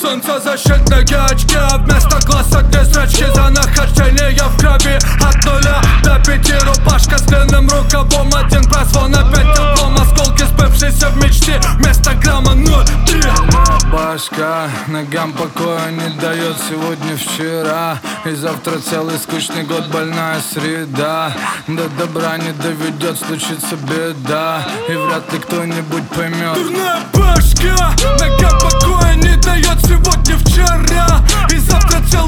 Солнцезащитные очки, вместо глаз одни зрачки. За нахождение в крови от 0 до 5. Рубашка с длинным рукавом, один прозвон, опять облом. Осколки, сбывшиеся в мечте, вместо грамма 0,3. Башка ногам покоя не дает сегодня, вчера и завтра целый скучный год, больная среда. До добра не доведет, случится беда, и вряд ли кто-нибудь поймет. Дурная башка ногам покоя не дает сегодня, вчера и завтра целый